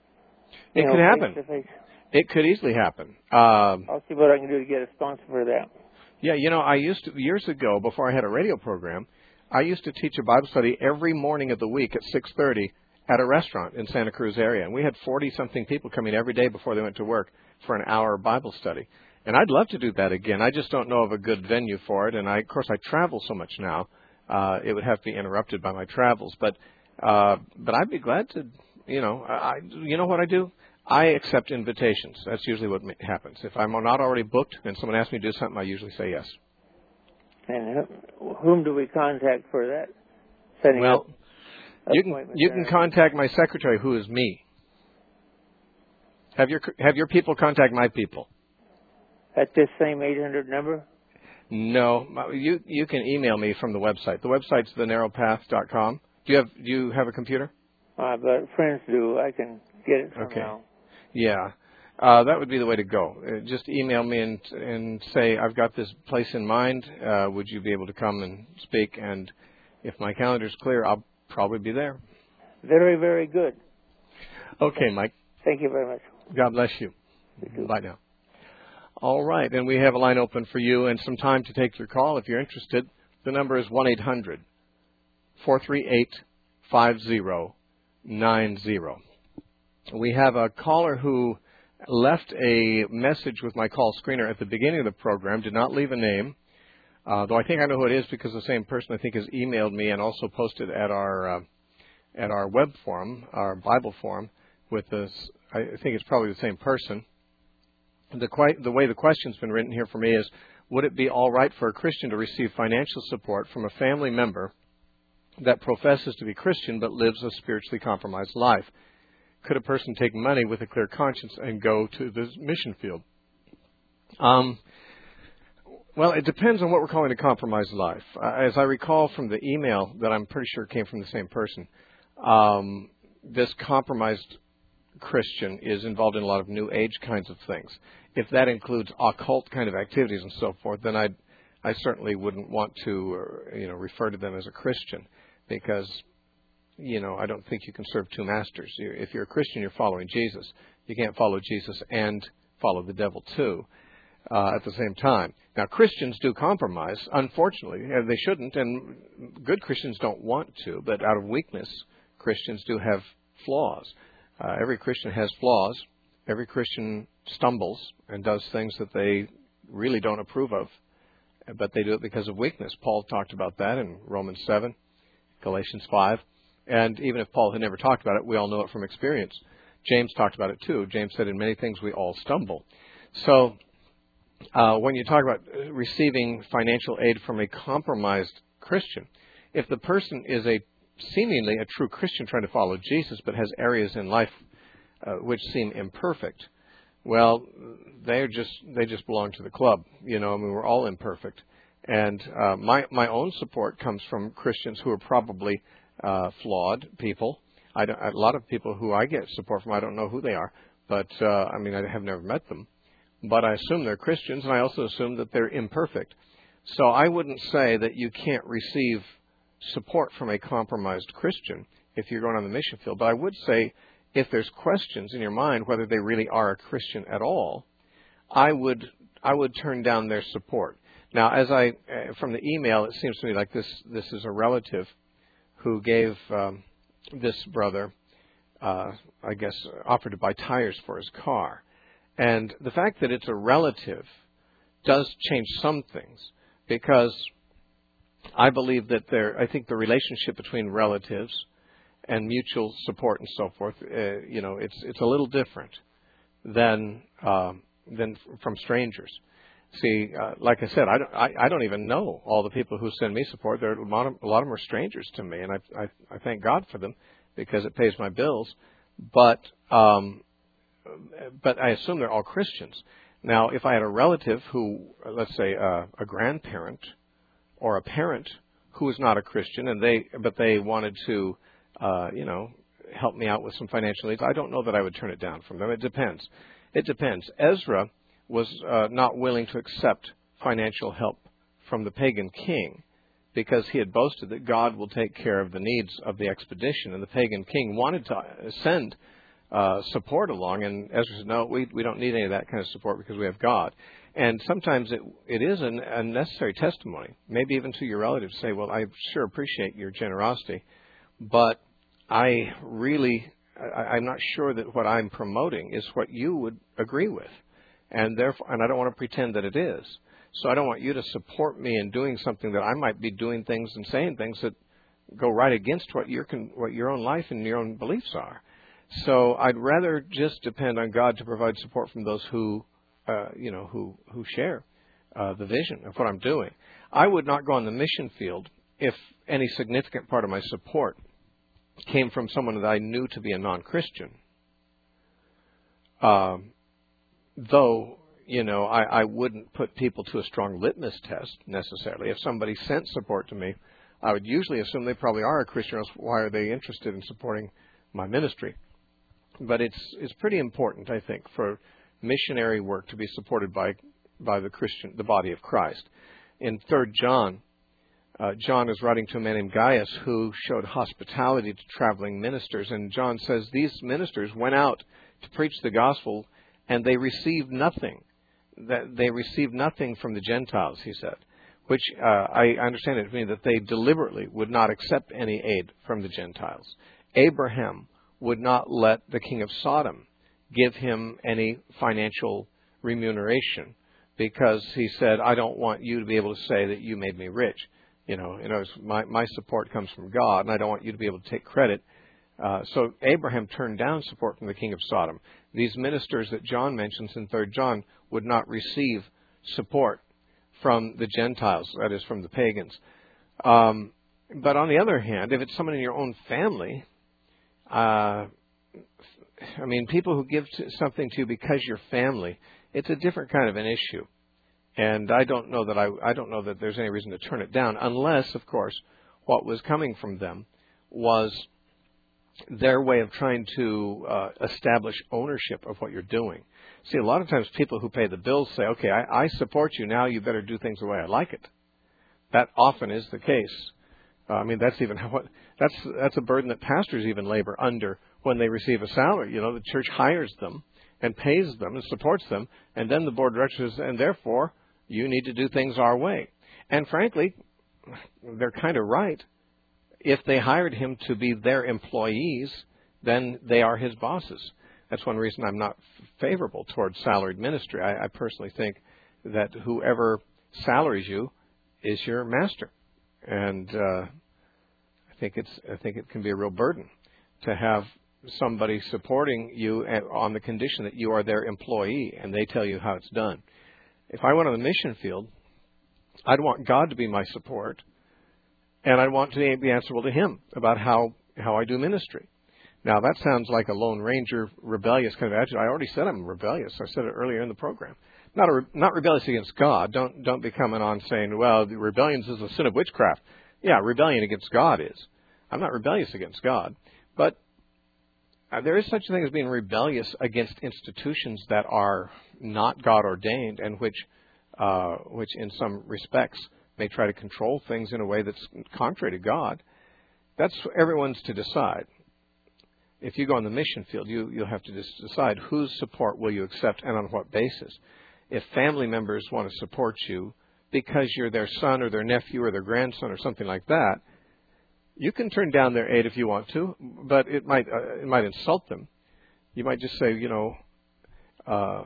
It know, could happen. face-to-face. It could easily happen. Um, I'll see what I can do to get a sponsor for that. Yeah, you know, I used to, years ago, before I had a radio program, I used to teach a Bible study every morning of the week at six thirty at a restaurant in Santa Cruz area. And we had forty-something people coming every day before they went to work for an hour Bible study. And I'd love to do that again. I just don't know of a good venue for it. And, I, of course, I travel so much now, uh, it would have to be interrupted by my travels. But Uh, but I'd be glad to, you know, I, you know what I do? I accept invitations. That's usually what happens. If I'm not already booked and someone asks me to do something, I usually say yes. And whom do we contact for that? Setting well, up you can you can contact my secretary, who is me. Have your have your people contact my people. At this same eight hundred number? No, you you can email me from the website. The website's the narrow path dot com. Do you have do you have a computer? Uh, but friends do. I can get it somehow. Okay. Yeah. Uh, that would be the way to go. Uh, just email me and and say, I've got this place in mind. Uh, would you be able to come and speak? And if my calendar's clear, I'll probably be there. Very, very good. Okay, Mike. Thank you very much. God bless you. you Bye now. All right. And we have a line open for you and some time to take your call if you're interested. The number is one eight hundred four three eight five zero nine zero. We have a caller who left a message with my call screener at the beginning of the program, did not leave a name, uh, though I think I know who it is because the same person I think has emailed me and also posted at our uh, at our web forum, our Bible forum, with this. I think it's probably the same person. The, quite, the way the question's been written here for me is, would it be all right for a Christian to receive financial support from a family member that professes to be Christian but lives a spiritually compromised life? Could a person take money with a clear conscience and go to the mission field? Um, well, it depends on what we're calling a compromised life. Uh, as I recall from the email that I'm pretty sure came from the same person, um, this compromised Christian is involved in a lot of New Age kinds of things. If that includes occult kind of activities and so forth, then I'd, I certainly wouldn't want to, uh, you know, refer to them as a Christian because, you know, I don't think you can serve two masters. If you're a Christian, you're following Jesus. You can't follow Jesus and follow the devil too uh, at the same time. Now, Christians do compromise, unfortunately. They shouldn't, and good Christians don't want to, but out of weakness, Christians do have flaws. Uh, every Christian has flaws. Every Christian stumbles and does things that they really don't approve of, but they do it because of weakness. Paul talked about that in Romans seven, Galatians five. And even if Paul had never talked about it, we all know it from experience. James talked about it too. James said, in many things we all stumble. So uh, when you talk about receiving financial aid from a compromised Christian, if the person is a seemingly a true Christian trying to follow Jesus but has areas in life uh, which seem imperfect, well, they're just they just belong to the club. You know, I mean, we're all imperfect. And uh, my, my own support comes from Christians who are probably Uh, flawed people. I don't, a lot of people who I get support from, I don't know who they are, but uh, I mean, I have never met them. But I assume they're Christians, and I also assume that they're imperfect. So I wouldn't say that you can't receive support from a compromised Christian if you're going on the mission field. But I would say if there's questions in your mind whether they really are a Christian at all, I would I would turn down their support. Now, as I uh, from the email, it seems to me like this this is a relative who gave um, this brother, uh, I guess, offered to buy tires for his car. And the fact that it's a relative does change some things, because I believe that there, I think the relationship between relatives and mutual support and so forth, uh, you know, it's it's a little different than uh, than from strangers. See, uh, like I said, I don't, I, I don't even know all the people who send me support. There are a lot of, a lot of them are strangers to me, and I, I, I thank God for them because it pays my bills. But, um, but I assume they're all Christians. Now, if I had a relative who, let's say, uh, a grandparent or a parent who was not a Christian, and they, but they wanted to, uh, you know, help me out with some financial needs, I don't know that I would turn it down from them. It depends. It depends. Ezra was uh, not willing to accept financial help from the pagan king because he had boasted that God will take care of the needs of the expedition. And the pagan king wanted to send uh, support along, and Ezra said, no, we, we don't need any of that kind of support because we have God. And sometimes it, it is an, a necessary testimony, maybe even to your relatives, say, well, I sure appreciate your generosity, but I really, I, I'm not sure that what I'm promoting is what you would agree with. And therefore, and I don't want to pretend that it is. So I don't want you to support me in doing something that I might be doing things and saying things that, go right against what your con- what your own life and your own beliefs are. So I'd rather just depend on God to provide support from those who, uh, you know, who who share uh, the vision of what I'm doing. I would not go on the mission field if any significant part of my support came from someone that I knew to be a non-Christian. Um, though, you know, I, I wouldn't put people to a strong litmus test necessarily. If somebody sent support to me, I would usually assume they probably are a Christian, or else why are they interested in supporting my ministry? But it's it's pretty important, I think, for missionary work to be supported by by the Christian, the body of Christ. In Third John, uh, John is writing to a man named Gaius who showed hospitality to traveling ministers, and John says these ministers went out to preach the gospel, and they received nothing. That they received nothing from the Gentiles, he said, which uh, I understand it to mean that they deliberately would not accept any aid from the Gentiles. Abraham would not let the king of Sodom give him any financial remuneration because he said, I don't want you to be able to say that you made me rich. You know, you know, my, my support comes from God, and I don't want you to be able to take credit. Uh, so Abraham turned down support from the king of Sodom. These ministers that John mentions in Third John would not receive support from the Gentiles, that is, from the pagans. Um, but on the other hand, if it's someone in your own family, uh, I mean, people who give to something to you because you're family, it's a different kind of an issue. And I don't know that I, I don't know that there's any reason to turn it down, unless, of course, what was coming from them was their way of trying to uh, establish ownership of what you're doing. See, a lot of times people who pay the bills say, okay, I, I support you, now you better do things the way I like it. That often is the case. Uh, I mean, that's even what that's that's a burden that pastors even labor under when they receive a salary. You know, the church hires them and pays them and supports them, and then the board of directors, and therefore you need to do things our way. And frankly, they're kind of right. If they hired him to be their employees, then they are his bosses. That's one reason I'm not favorable towards salaried ministry. I, I personally think that whoever salaries you is your master, and uh, I think it's I think it can be a real burden to have somebody supporting you on the condition that you are their employee and they tell you how it's done. If I went on the mission field, I'd want God to be my support, and I'd want to be answerable to Him about how, how I do ministry. Now, that sounds like a Lone Ranger, rebellious kind of attitude. I already said I'm rebellious. I said it earlier in the program. Not a, not rebellious against God. Don't don't be coming on saying, well, the rebellion is a sin of witchcraft. Yeah, rebellion against God is. I'm not rebellious against God, but uh, there is such a thing as being rebellious against institutions that are not God ordained and which, uh, which in some respects may try to control things in a way that's contrary to God. That's for everyone's to decide. If you go on the mission field, you, you'll have to just decide whose support will you accept and on what basis. If family members want to support you because you're their son or their nephew or their grandson or something like that, you can turn down their aid if you want to, but it might uh, it might insult them. You might just say, you know, uh,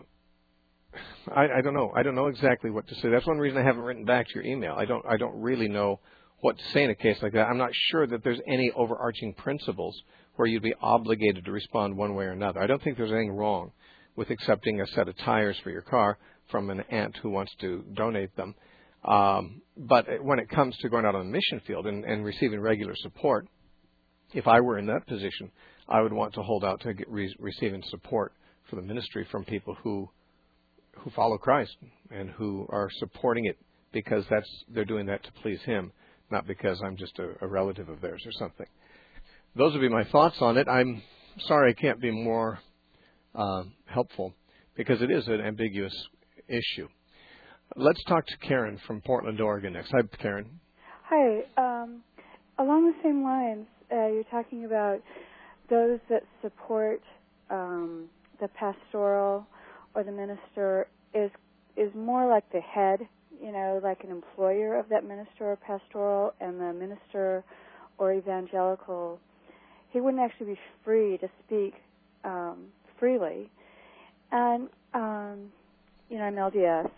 I, I don't know. I don't know exactly what to say. That's one reason I haven't written back to your email. I don't I don't really know what to say in a case like that. I'm not sure that there's any overarching principles where you'd be obligated to respond one way or another. I don't think there's anything wrong with accepting a set of tires for your car from an aunt who wants to donate them. Um, but when it comes to going out on the mission field and, and receiving regular support, if I were in that position, I would want to hold out to get re- receiving support for the ministry from people who who follow Christ and who are supporting it because that's they're doing that to please Him, not because I'm just a, a relative of theirs or something. Those would be my thoughts on it. I'm sorry I can't be more uh, helpful because it is an ambiguous issue. Let's talk to Karen from Portland, Oregon next. Hi, Karen. Hi. Um, along the same lines, uh, you're talking about those that support um, the pastoral or the minister is is more like the head, you know, like an employer of that minister or pastoral, and the minister or evangelical, he wouldn't actually be free to speak um, freely. And, um, you know, I'm L D S.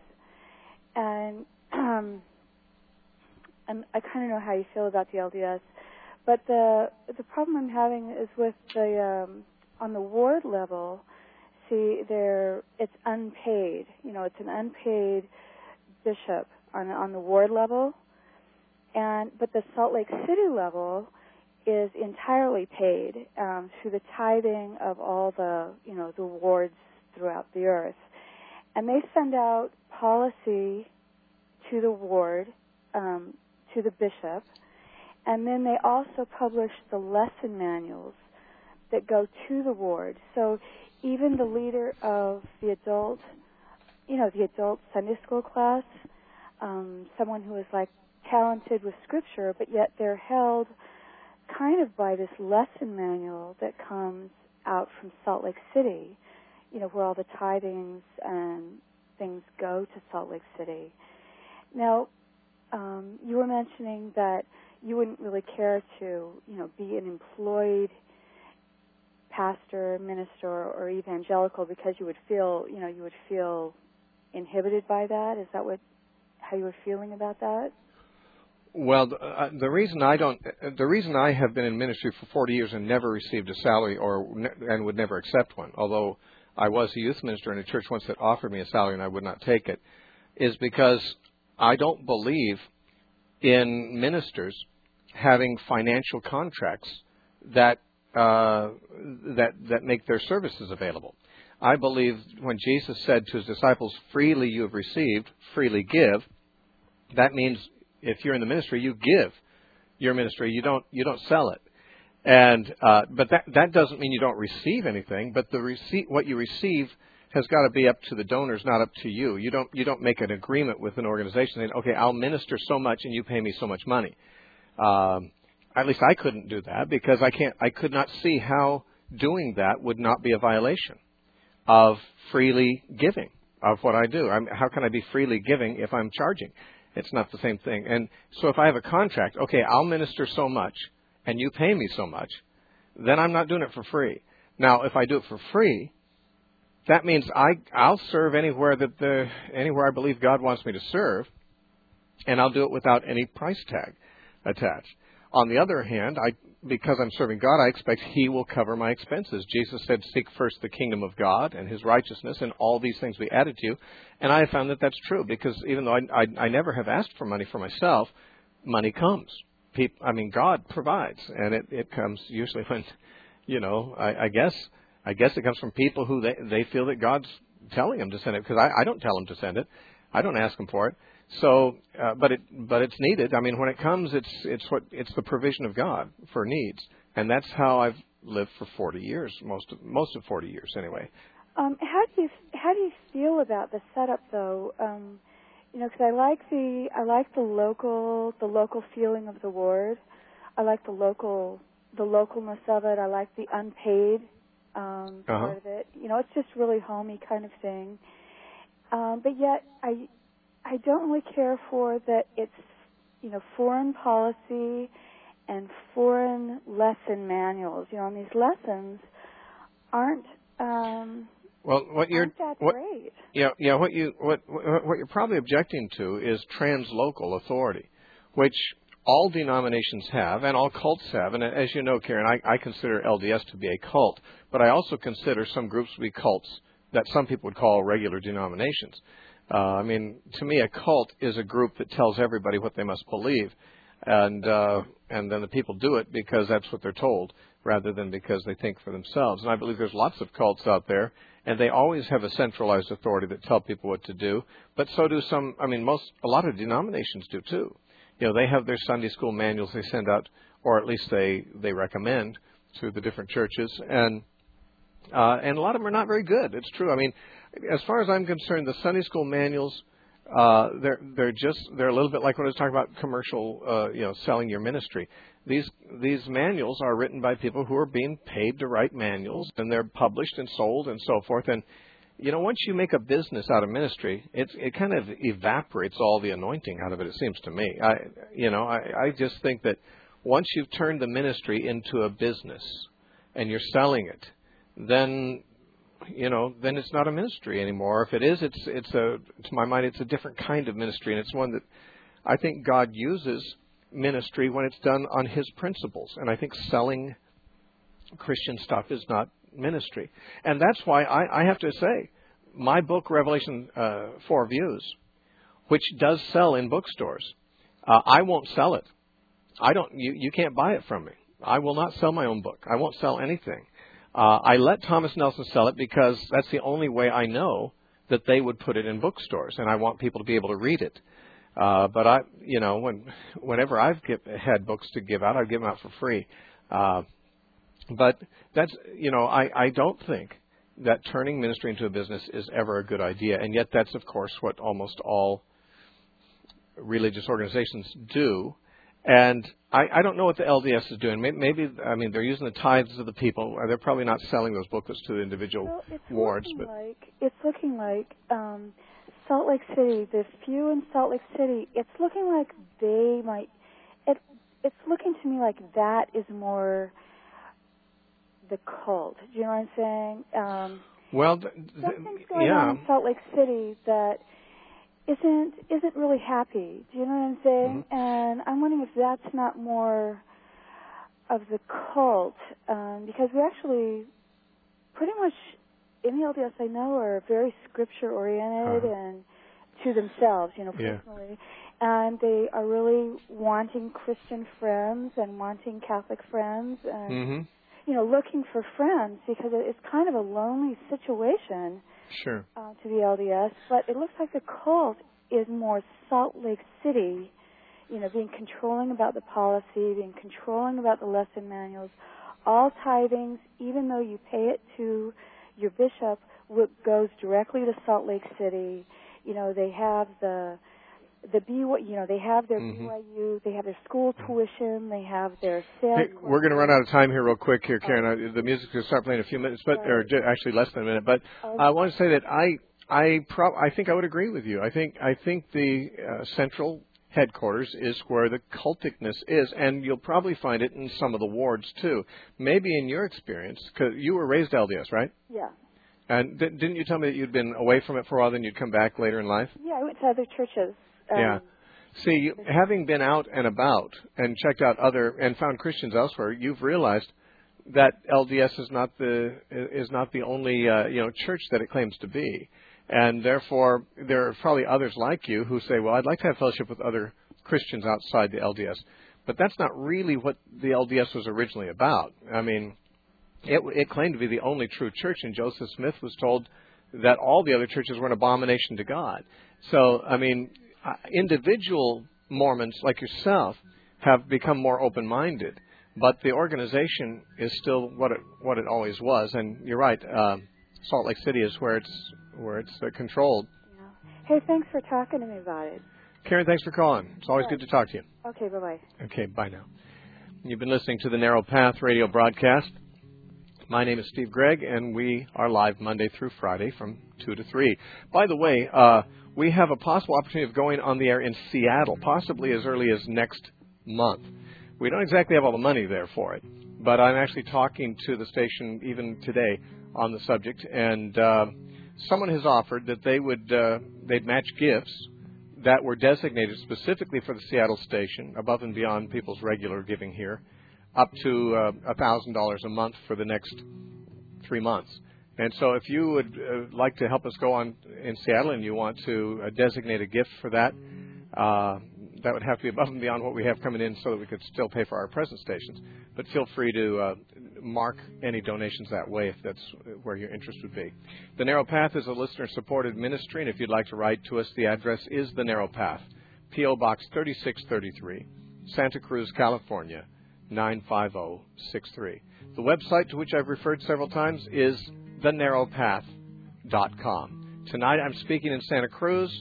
And um, and I kind of know how you feel about the L D S, but the the problem I'm having is with the um, on the ward level. See, there it's unpaid. You know, it's an unpaid bishop on on the ward level, and but the Salt Lake City level is entirely paid um, through the tithing of all the you know the wards throughout the earth, and they send out policy to the ward, um, to the bishop, and then they also publish the lesson manuals that go to the ward. So even the leader of the adult, you know, the adult Sunday school class, um, someone who is like talented with scripture, but yet they're held kind of by this lesson manual that comes out from Salt Lake City, you know, where all the tithings and things go to Salt Lake City. Now, um, you were mentioning that you wouldn't really care to, you know, be an employed pastor, minister, or evangelical because you would feel, you know, you would feel inhibited by that. Is that what, how you were feeling about that? Well, the, uh, the reason I don't, the reason I have been in ministry for forty years and never received a salary or ne- and would never accept one, although I was a youth minister in a church once that offered me a salary and I would not take it, is because I don't believe in ministers having financial contracts that uh, that that make their services available. I believe when Jesus said to his disciples, "Freely you have received, freely give," that means if you're in the ministry, you give your ministry. You don't you don't sell it. And uh, but that that doesn't mean you don't receive anything. But the receipt, what you receive, has got to be up to the donors, not up to you. You don't you don't make an agreement with an organization saying, "Okay, I'll minister so much and you pay me so much money." Um, at least I couldn't do that because I can't. I could not see how doing that would not be a violation of freely giving of what I do. I'm, how can I be freely giving if I'm charging? It's not the same thing. And so if I have a contract, okay, I'll minister so much and you pay me so much, then I'm not doing it for free. Now, if I do it for free, that means I, I'll serve anywhere that the anywhere I believe God wants me to serve, and I'll do it without any price tag attached. On the other hand, I because I'm serving God, I expect He will cover my expenses. Jesus said, "Seek first the kingdom of God and His righteousness, and all these things we added to you." And I have found that that's true because even though I, I, I never have asked for money for myself, money comes. People, I mean, God provides, and it, it comes usually when, you know, I, I guess I guess it comes from people who they they feel that God's telling them to send it because I, I don't tell them to send it, I don't ask them for it. So, uh, but it but it's needed. I mean, when it comes, it's it's what it's the provision of God for needs, and that's how I've lived for forty years, most of, most of forty years anyway. Um, how do you how do you feel about the setup though? Um, you know, because I like the I like the local the local feeling of the ward. I like the local the localness of it. I like the unpaid um, uh-huh. part of it. You know, it's just really homey kind of thing. Um, but yet, I. I don't really care for that it's, you know, foreign policy and foreign lesson manuals. You know, and these lessons aren't um, well, what you're aren't that what, great. Yeah, yeah. What you what what you're probably objecting to is translocal authority, which all denominations have and all cults have. And as you know, Karen, I, I consider L D S to be a cult, but I also consider some groups to be cults that some people would call regular denominations. Uh, I mean, to me, a cult is a group that tells everybody what they must believe, and uh, and then the people do it because that's what they're told, rather than because they think for themselves. And I believe there's lots of cults out there, and they always have a centralized authority that tell people what to do. But so do some. I mean, most a lot of denominations do too. You know, they have their Sunday school manuals they send out, or at least they they recommend to the different churches, and uh, and a lot of them are not very good. It's true. I mean. As far as I'm concerned, the Sunday school manuals, uh, they're they're just they're a little bit like when I was talking about commercial, uh, you know, selling your ministry. These these manuals are written by people who are being paid to write manuals, and they're published and sold and so forth. And you know, once you make a business out of ministry, it it kind of evaporates all the anointing out of it. It seems to me. I you know I, I just think that once you've turned the ministry into a business and you're selling it, then you know, then it's not a ministry anymore. If it is, it's it's a to my mind, it's a different kind of ministry, and it's one that I think God uses ministry when it's done on his principles. And I think selling Christian stuff is not ministry. And that's why I, I have to say, my book, Revelation uh, Four Views, which does sell in bookstores, uh, I won't sell it. I don't. You, you can't buy it from me. I will not sell my own book. I won't sell anything. Uh, I let Thomas Nelson sell it because that's the only way I know that they would put it in bookstores, and I want people to be able to read it. Uh, but I, you know, when whenever I've give, had books to give out, I give them out for free. Uh, but that's, you know, I, I don't think that turning ministry into a business is ever a good idea, and yet that's, of course, what almost all religious organizations do. And I, I don't know what the L D S is doing. Maybe, maybe, I mean, they're using the tithes of the people. They're probably not selling those booklets to the individual well, it's wards. Looking But like, it's looking like um, Salt Lake City, the few in Salt Lake City, it's looking like they might, it, it's looking to me like that is more the cult. Do you know what I'm saying? Um, well, th- th- something's going yeah. on in Salt Lake City that isn't isn't really happy. Do you know what I'm saying? Mm-hmm. And I'm wondering if that's not more of the cult, um, because we actually pretty much in the L D S I know are very scripture oriented uh-huh. and to themselves, you know, personally, yeah. and they are really wanting Christian friends and wanting Catholic friends and mm-hmm. you know, looking for friends because it's kind of a lonely situation. Sure. Uh, to the L D S, but it looks like the cult is more Salt Lake City, you know, being controlling about the policy, being controlling about the lesson manuals, all tithings, even though you pay it to your bishop, what goes directly to Salt Lake City. You know, they have the the B Y U, you know, they have their mm-hmm. B Y U, they have their school tuition, they have their sales. Hey, we're going to run out of time here real quick here, Karen. Uh, the music will start playing in a few minutes, but or actually less than a minute. But okay. I want to say that I I pro- I think I would agree with you. I think I think the uh, central headquarters is where the culticness is, and you'll probably find it in some of the wards too. Maybe in your experience, because you were raised L D S, right? Yeah. And th- didn't you tell me that you'd been away from it for a while, then you'd come back later in life? Yeah, I went to other churches. Um, yeah. See, you, having been out and about and checked out other and found Christians elsewhere, you've realized that L D S is not the is not the only uh, you know church that it claims to be, and therefore there are probably others like you who say, well, I'd like to have fellowship with other Christians outside the L D S, but that's not really what the L D S was originally about. I mean, it, it claimed to be the only true church, and Joseph Smith was told that all the other churches were an abomination to God. So, I mean, Uh, individual Mormons like yourself have become more open-minded, but the organization is still what it what it always was. And you're right, uh, Salt Lake City is where it's where it's uh, controlled. Yeah. Hey, thanks for talking to me about it. Karen, thanks for calling. It's always Sure. good to talk to you. Okay, bye-bye. Okay, bye now. You've been listening to the Narrow Path radio broadcast. My name is Steve Gregg, and we are live Monday through Friday from two to three. By the way, uh, we have a possible opportunity of going on the air in Seattle, possibly as early as next month. We don't exactly have all the money there for it, but I'm actually talking to the station even today on the subject, and uh, someone has offered that they would uh, they'd match gifts that were designated specifically for the Seattle station, above and beyond people's regular giving here, up to uh, one thousand dollars a month for the next three months. And so if you would uh, like to help us go on in Seattle and you want to uh, designate a gift for that, uh, that would have to be above and beyond what we have coming in so that we could still pay for our present stations. But feel free to uh, mark any donations that way if that's where your interest would be. The Narrow Path is a listener-supported ministry, and if you'd like to write to us, the address is The Narrow Path, P O Box thirty-six thirty-three, Santa Cruz, California, nine five zero six three. The website to which I've referred several times is the narrow path dot com. Tonight I'm speaking in Santa Cruz.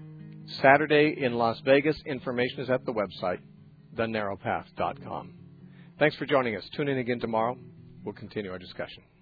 Saturday in Las Vegas. Information is at the website, the narrow path dot com. Thanks for joining us. Tune in again tomorrow. We'll continue our discussion.